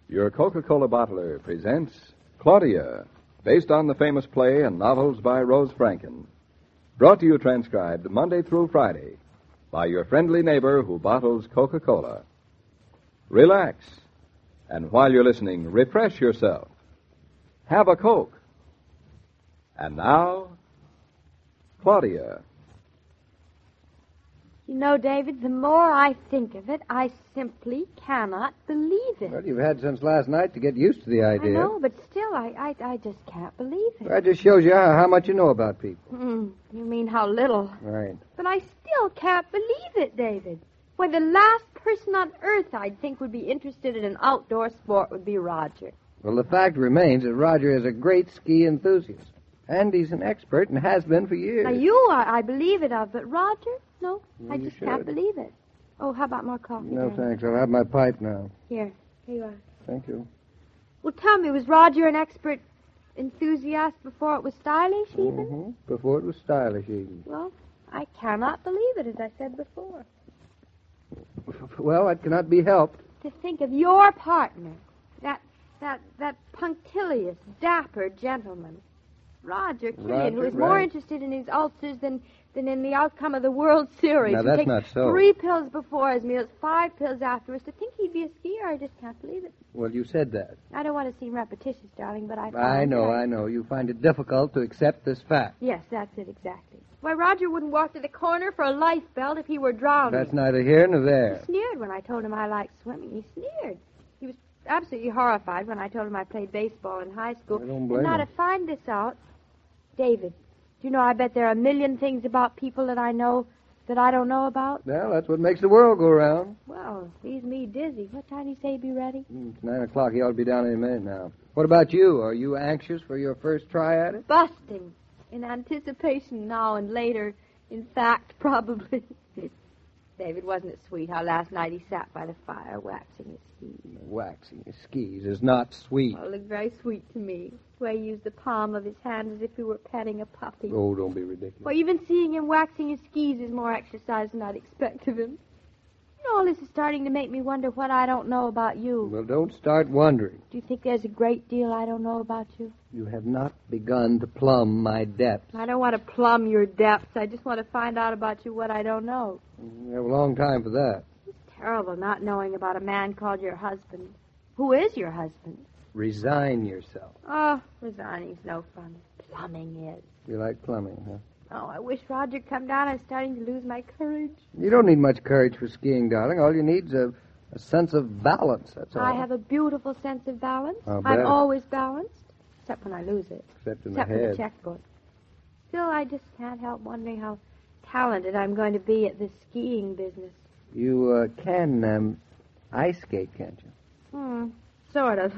Your Coca-Cola bottler presents Claudia, based on the famous play and novels by Rose Franken. Brought to you transcribed Monday through Friday by your friendly neighbor who bottles Coca-Cola. Relax, and while you're listening, refresh yourself. Have a Coke. And now, Claudia. You know, David, the more I think of it, I simply cannot believe it. Well, you've had since last night to get used to the idea. I know, but still, I just can't believe it. That just shows you how much you know about people. You mean how little. Right. But I still can't believe it, David. Why, the last person on earth I'd think would be interested in an outdoor sport would be Roger. Well, the fact remains that Roger is a great ski enthusiast. And he's an expert and has been for years. Now, you are, I believe it of, but Roger? No, I just can't believe it. Oh, how about more coffee? No, then? thanks. I'll have my pipe now. Here you are. Thank you. Well, tell me, was Roger an expert enthusiast before it was stylish, even? Mm-hmm. Before it was stylish, even. Well, I cannot believe it, as I said before. Well, that cannot be helped. To think of your partner, that punctilious, dapper gentleman, Roger Killian, who is more interested in his ulcers than in the outcome of the World Series. Now, that's not so. 3 pills before his meals, 5 pills afterwards. To think he'd be a skier, I just can't believe it. Well, you said that. I don't want to seem repetitious, darling, but I know. You find it difficult to accept this fact. Yes, that's it, exactly. Why, Roger wouldn't walk to the corner for a life belt if he were drowning. That's neither here nor there. He sneered when I told him I liked swimming. He sneered. He was absolutely horrified when I told him I played baseball in high school. I don't blame Now, him. to find this out, David, do you know, I bet there are a million things about people that I know that I don't know about? Well, that's what makes the world go round. Well, leaves me dizzy. What time do you say he'd be ready? It's 9 o'clock. He ought to be down any minute now. What about you? Are you anxious for your first try at it? Busting. In anticipation now and later. In fact, probably. David, wasn't it sweet how last night he sat by the fire waxing his skis? Waxing his skis is not sweet. Well, it looked very sweet to me. The way he used the palm of his hand as if he were petting a puppy. Oh, don't be ridiculous. Well, even seeing him waxing his skis is more exercise than I'd expect of him. You know, all this is starting to make me wonder what I don't know about you. Well, don't start wondering. Do you think there's a great deal I don't know about you? You have not begun to plumb my depths. I don't want to plumb your depths. I just want to find out about you what I don't know. We have a long time for that. It's terrible not knowing about a man called your husband. Who is your husband? Resign yourself. Oh, resigning's no fun. Plumbing is. You like plumbing, huh? Oh, I wish Roger'd come down. I'm starting to lose my courage. You don't need much courage for skiing, darling. All you need's a sense of balance, that's all. I have a beautiful sense of balance. I'll bet. I'm always balanced, except when I lose it. Except in Except the for head. the checkbook. Still, I just can't help wondering how talented I'm going to be at this skiing business. You can ice skate, can't you? Sort of.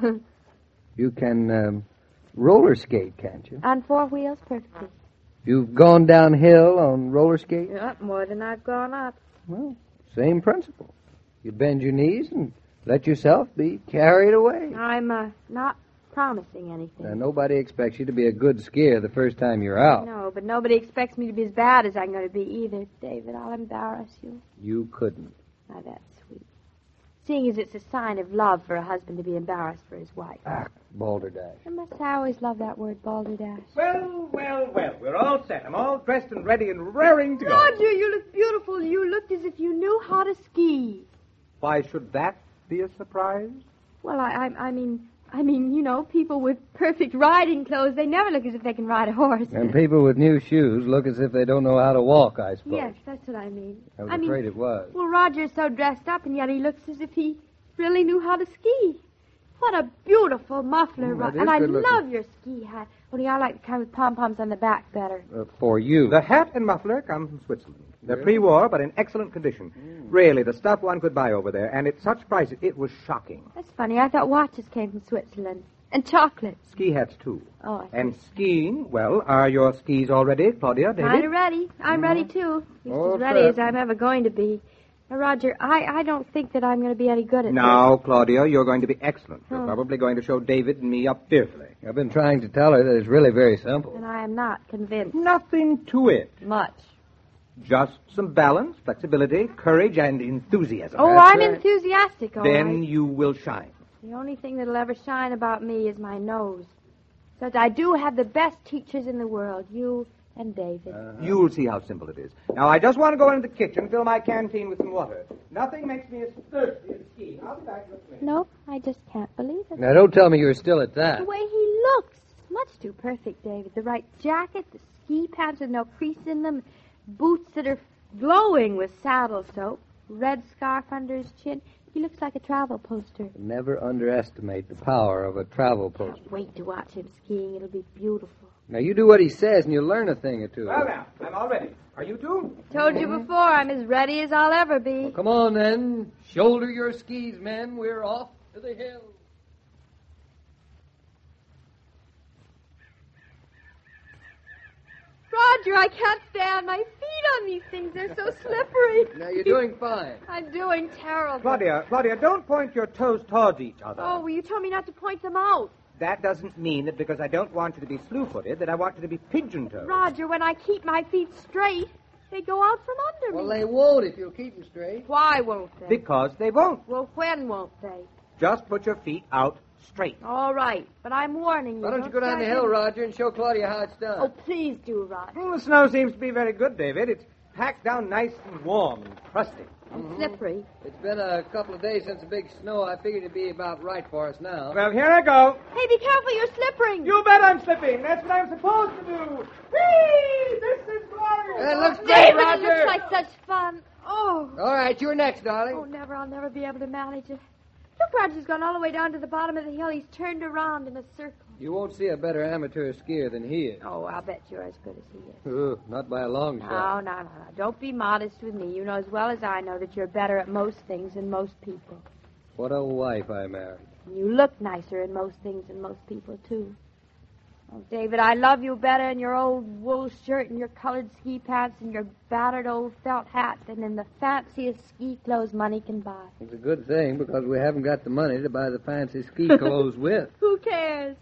You can roller skate, can't you? On 4 wheels, perfectly. You've gone downhill on roller skates? Yeah, more than I've gone up. Well, same principle. You bend your knees and let yourself be carried away. I'm not promising anything. Now, nobody expects you to be a good skier the first time you're out. No, but nobody expects me to be as bad as I'm going to be either. David, I'll embarrass you. You couldn't. Now, that's sweet. Seeing as it's a sign of love for a husband to be embarrassed for his wife. Ah, balderdash. I must always love that word, balderdash. Well, we're all set. I'm all dressed and ready and raring to go. Roger, you look beautiful. You looked as if you knew how to ski. Why should that be a surprise? Well, I mean, you know, people with perfect riding clothes, they never look as if they can ride a horse. And people with new shoes look as if they don't know how to walk, I suppose. Yes, that's what I mean. I was afraid it was. Well, Roger's so dressed up, and yet he looks as if he really knew how to ski. What a beautiful muffler, Roger. And I love your ski hat. Only I like the kind with pom-poms on the back better. For you. The hat and muffler come from Switzerland. They're pre-war, but in excellent condition. Really, the stuff one could buy over there. And at such prices, it was shocking. That's funny. I thought watches came from Switzerland. And chocolate. Ski hats, too. Oh, I see. And skiing, well, are your skis all ready, Claudia, David? Kind of ready. I'm ready, too. Just as ready as I'm ever going to be. Now, Roger, I don't think that I'm going to be any good at this. Now, Claudia, you're going to be excellent. You're probably going to show David and me up fearfully. I've been trying to tell her that it's really very simple. And I am not convinced. Nothing to it. Much. Just some balance, flexibility, courage, and enthusiasm. Oh, That's I'm right. enthusiastic, all Then right. you will shine. The only thing that'll ever shine about me is my nose. But I do have the best teachers in the world, you and David. You'll see how simple it is. Now, I just want to go into the kitchen, fill my canteen with some water. Nothing makes me as thirsty as skiing. I'll be back in a minute. Nope, I just can't believe it. Now, don't tell me you're still at that. The way he looks. Much too perfect, David. The right jacket, the ski pants with no crease in them, boots that are glowing with saddle soap, red scarf under his chin. He looks like a travel poster. Never underestimate the power of a travel poster. Can't wait to watch him skiing. It'll be beautiful. Now, you do what he says, and you'll learn a thing or two. Well, now, I'm all ready. Are you two? Told you before, I'm as ready as I'll ever be. Well, come on, then. Shoulder your skis, men. We're off to the hills. Roger, I can't stand my feet on these things. They're so slippery. Now, you're doing fine. I'm doing terrible. Claudia, don't point your toes towards each other. Oh, well, you told me not to point them out. That doesn't mean that because I don't want you to be slew-footed, that I want you to be pigeon-toed. Roger, when I keep my feet straight, they go out from under Well, me. they won't if you'll keep them straight. Why won't they? Because they won't. Well, when won't they? Just put your feet out straight. All right, but I'm warning you. Why don't you go down the hill, Roger, and show Claudia how it's done? Oh, please do, Roger. Well, the snow seems to be very good, David. It's packed down nice and warm and crusty. And slippery. It's been a couple of days since the big snow. I figured it'd be about right for us now. Well, here I go. Hey, be careful, you're slipping. You bet I'm slipping. That's what I'm supposed to do. Whee! This is glorious. It looks great, David, Roger. it looks like such fun. Oh. All right, you're next, darling. Oh, never. I'll never be able to manage it. Look, Roger's gone all the way down to the bottom of the hill. He's turned around in a circle. You won't see a better amateur skier than he is. Oh, I'll bet you're as good as he is. Not by a long shot. No. Don't be modest with me. You know as well as I know that you're better at most things than most people. What a wife I married. And you look nicer in most things than most people, too. Oh, David, I love you better in your old wool shirt and your colored ski pants and your battered old felt hat than in the fanciest ski clothes money can buy. It's a good thing because we haven't got the money to buy the fancy ski clothes with. Who cares?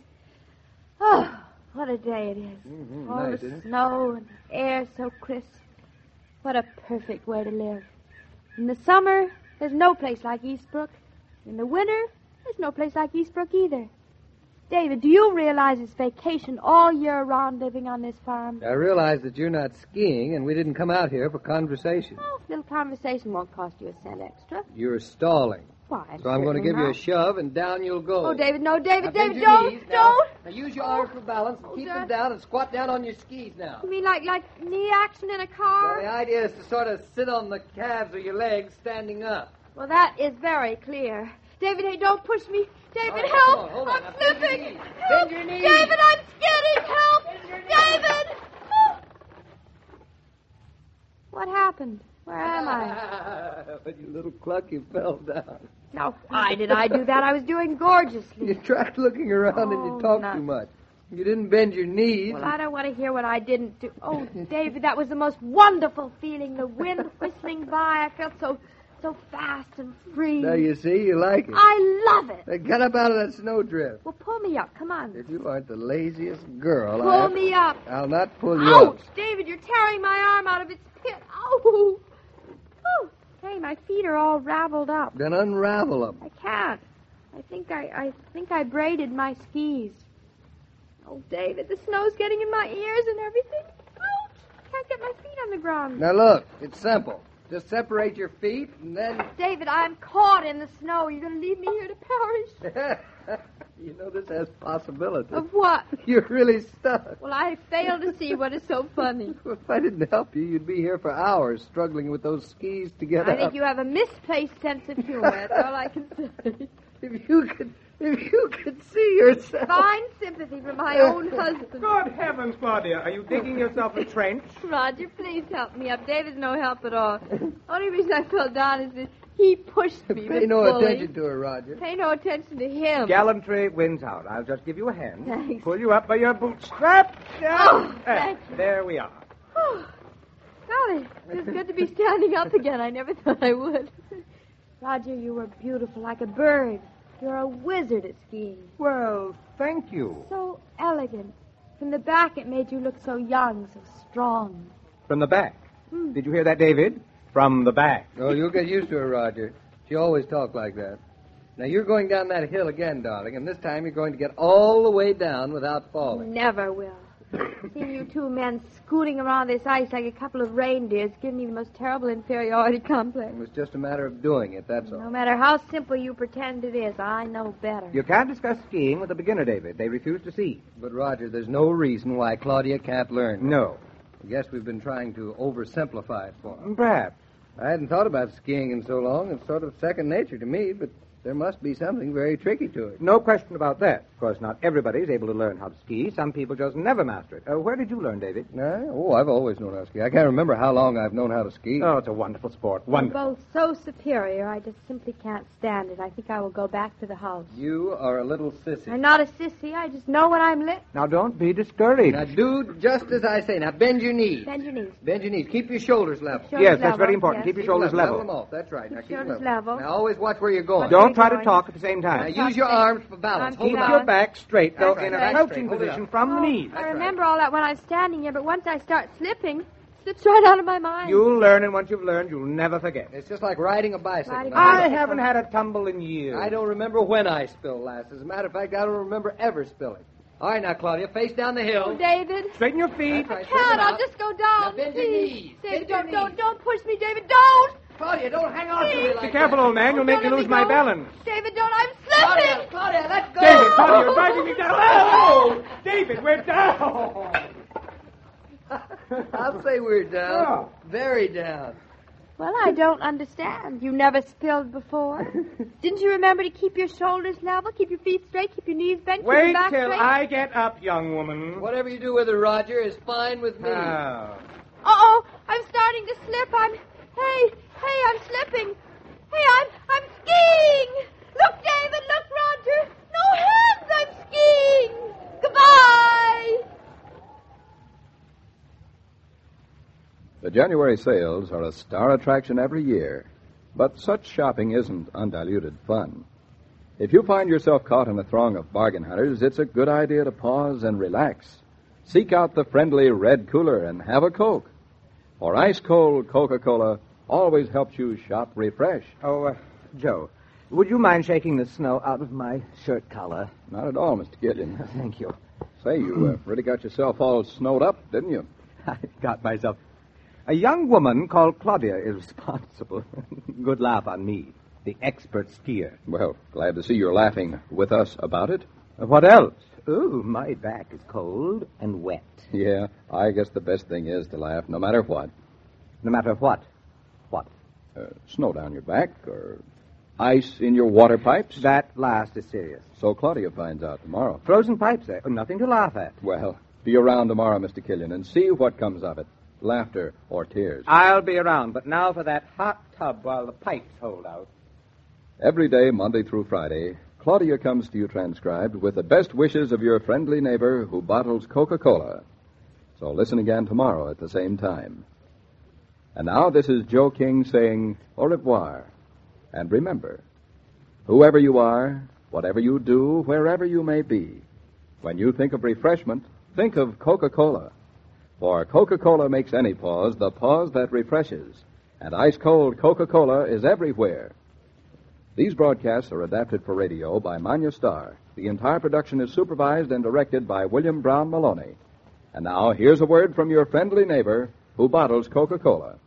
Oh, what a day it is. Mm-hmm. All Nice, the isn't it? snow and the air so crisp. What a perfect way to live. In the summer, there's no place like Eastbrook. In the winter, there's no place like Eastbrook either. David, do you realize it's vacation all year round living on this farm? I realize that you're not skiing, and we didn't come out here for conversation. Oh, little conversation won't cost you a cent extra. You're stalling. Why? So I'm going to give you a not. shove, and down you'll go. Oh, David, no, David, Now, bend David, your don't, knees now. don't. Now use your arms for balance and keep sir. them down and squat down on your skis now. You mean like knee action in a Well, car? the idea is to sort of sit on the calves of your legs standing up. Well, that is very clear. David, hey, don't push me. David, All right, help! come on, hold on. I'm Now, bend your slipping. knees. Help. Bend your knees. David, I'm skidding. Help! David! Oh. What happened? Where am I? But you little cluck, you fell down. Now, why did I do that? I was doing gorgeously. You tried looking around and you Oh, talked no. too much. You didn't bend your knees. Well, I don't want to hear what I didn't do. Oh, David, that was the most wonderful feeling. The wind whistling by. I felt so fast and free. Now you see, you like it. I love it. Now get up out of that snowdrift. Well, pull me up. Come on. If you aren't the laziest girl, Pull me up. I'll not pull you Ouch! up. David, you're tearing my arm out of its pit. Oh! Oh! Hey, my feet are all raveled up. Then unravel them. I can't. I think I braided my skis. Oh, David, the snow's getting in my ears and everything. Ouch! Can't get my feet on the ground. Now look, it's simple. Just separate your feet and then... David, I'm caught in the snow. You're going to leave me here to perish. You know this has possibilities. Of what? You're really stuck. Well, I fail to see what is so funny. If I didn't help you, you'd be here for hours struggling with those skis to get I up. think you have a misplaced sense of humor. That's all I can say. If you could see yourself. Fine sympathy for my own husband. Good heavens, Claudia. Are you digging yourself a trench? Roger, please help me up. David's no help at all. Only reason I fell down is that he pushed me. Pay this no bully. attention to her, Roger. Pay no attention to him. Gallantry wins out. I'll just give you a hand. Thanks. Pull you up by your bootstrap. Oh, thank you. There we are. Oh, golly, it's good to be standing up again. I never thought I would. Roger, you were beautiful, like a bird. You're a wizard at skiing. Well, thank you. So elegant. From the back, it made you look so young, so strong. From the back. Did you hear that, David? From the back. Oh, you'll get used to her, Roger. She always talked like that. Now, you're going down that hill again, darling, and this time you're going to get all the way down without falling. Never will. Seeing you two men scooting around this ice like a couple of reindeers gives me the most terrible inferiority complex. It was just a matter of doing it, that's all. No matter how simple you pretend it is, I know better. You can't discuss skiing with a beginner, David. They refuse to see. But, Roger, there's no reason why Claudia can't learn. No. I guess we've been trying to oversimplify it for her. Perhaps. I hadn't thought about skiing in so long. It's sort of second nature to me, but there must be something very tricky to it. No question about that. Of course, not everybody's able to learn how to ski. Some people just never master it. Where did you learn, David? I've always known how to ski. I can't remember how long I've known how to ski. Oh, it's a wonderful sport. You're Wonderful. both so superior, I just simply can't stand it. I think I will go back to the house. You are a little sissy. I'm not a sissy. I just know when I'm lit. Now, don't be discouraged. Now, do just as I say. Now, bend your knees. Bend your knees. Bend your knees. Keep your shoulders level. Shoulders Yes, that's level, very important. yes. Keep your shoulders Level level. them off. That's right. Now, keep shoulders them level. Now, always watch where you're going. Don't try going? to talk at the same Now, time. use your arms for balance. I'm Hold Keep them keeping out. your back straight, though, That's in a right. crouching Hold it position up. from the knees. I remember all that when I'm standing here, but once I start slipping, it slips right out of my mind. You'll learn, and once you've learned, you'll never forget. It's just like riding a bicycle. Riding a Now, I haven't had a tumble in years. I don't remember when I spilled last. As a matter of fact, I don't remember ever spilling. All right, now, Claudia, face down the hill. Oh, David. Straighten your feet. That's right. Can't. Straighten I'll out. just go down. Now, bend your Please. knees. David, Bend your knees. don't push me, David. Don't. Claudia, don't hang on to me like Be careful, old man. You'll make me Don't let lose me my go. balance. David, don't. I'm Claudia, slipping. Claudia, let go. David, Claudia, you're driving me down. Oh! David, we're down. I'll say we're down. Oh. Very down. Well, I don't understand. You never spilled before. Didn't you remember to keep your shoulders level, keep your feet straight, keep your knees bent, keep your Wait back till straight? I get up, young woman. Whatever you do with her, Roger, is fine with me. Oh. Uh-oh, I'm starting to slip. Hey, I'm slipping. Hey, I'm skiing. Look, David, look, Roger. No hands, I'm skiing. Goodbye. The January sales are a star attraction every year, but such shopping isn't undiluted fun. If you find yourself caught in a throng of bargain hunters, it's a good idea to pause and relax. Seek out the friendly red cooler and have a Coke. For ice-cold Coca-Cola always helps you shop refreshed. Oh, Joe, would you mind shaking the snow out of my shirt collar? Not at all, Mr. Gillian. Thank you. Say, you really got yourself all snowed up, didn't you? I got myself. A young woman called Claudia is responsible. Good laugh on me, the expert skier. Well, glad to see you're laughing with us about it. What else? Ooh, my back is cold and wet. Yeah, I guess the best thing is to laugh no matter what. No matter what. What? Snow down your back or ice in your water pipes. That last is serious. So Claudia finds out tomorrow. Frozen pipes there. Nothing to laugh at. Well, be around tomorrow, Mr. Killian, and see what comes of it. Laughter or tears. I'll be around, but now for that hot tub while the pipes hold out. Every day, Monday through Friday, Claudia comes to you transcribed with the best wishes of your friendly neighbor who bottles Coca-Cola. So listen again tomorrow at the same time. And now this is Joe King saying au revoir. And remember, whoever you are, whatever you do, wherever you may be, when you think of refreshment, think of Coca-Cola. For Coca-Cola makes any pause the pause that refreshes. And ice-cold Coca-Cola is everywhere. These broadcasts are adapted for radio by Manya Starr. The entire production is supervised and directed by William Brown Maloney. And now, here's a word from your friendly neighbor who bottles Coca-Cola.